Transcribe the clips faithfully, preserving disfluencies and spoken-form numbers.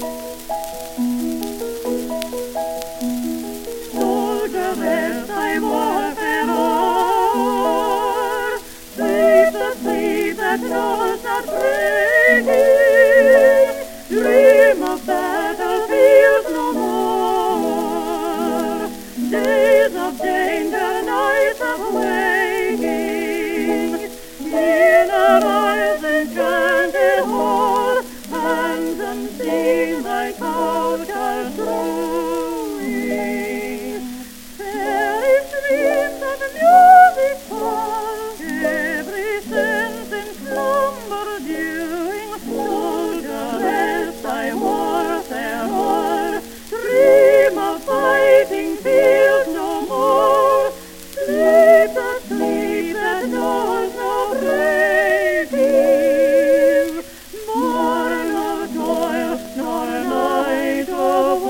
Soldier I was and o'er, sleep the sleep that knows not breaking, dream of battlefields no more, days of danger, nights of waking, in our eyes enchanted hall, hands unseen thy couch are strewing, fairy streams of music fall, every sense in slumber dewing, soldier rest thy warfare o'er, dream of fighting fields no more, sleep the sleep that knows no breaking, morn of toil nor night of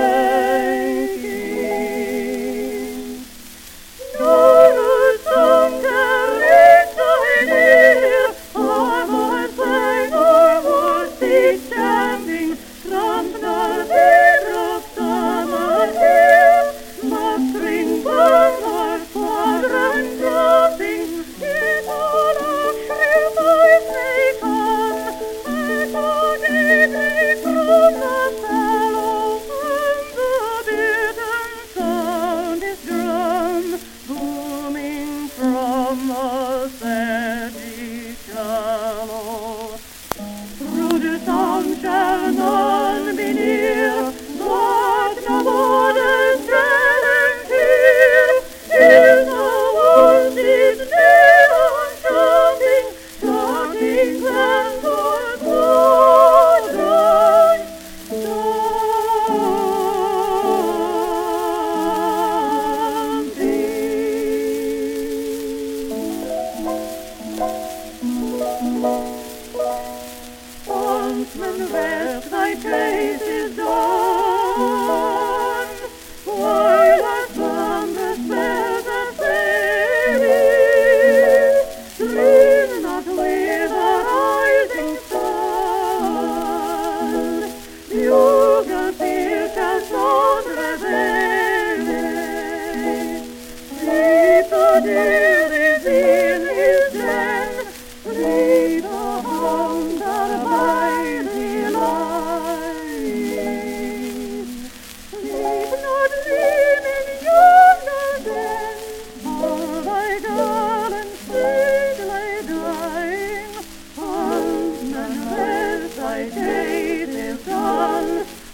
waking. Nor whose song can reach thy ear, armor sang or voice chanting, trump nor beat of summer here, mustering band or squadron dropping, in all of shrill voice may come, echoing from the fallow, and the bittern sound is drum, booming from the sedgy shallow. Through the sound shall none be near, but no borders dread and fear, till the world is neon shouting, shouting clans or squadrons, Huntsman, rest, thy chase is done, while our slumber spells are fading, dream not with the rising sun, bugle peal shall soon reveille, sleep the deer is in his den, sleep the hounds are by the light, sleep not dream in yonder den, all thy gallant steed lay dying, huntsman, rest, thy chase is done,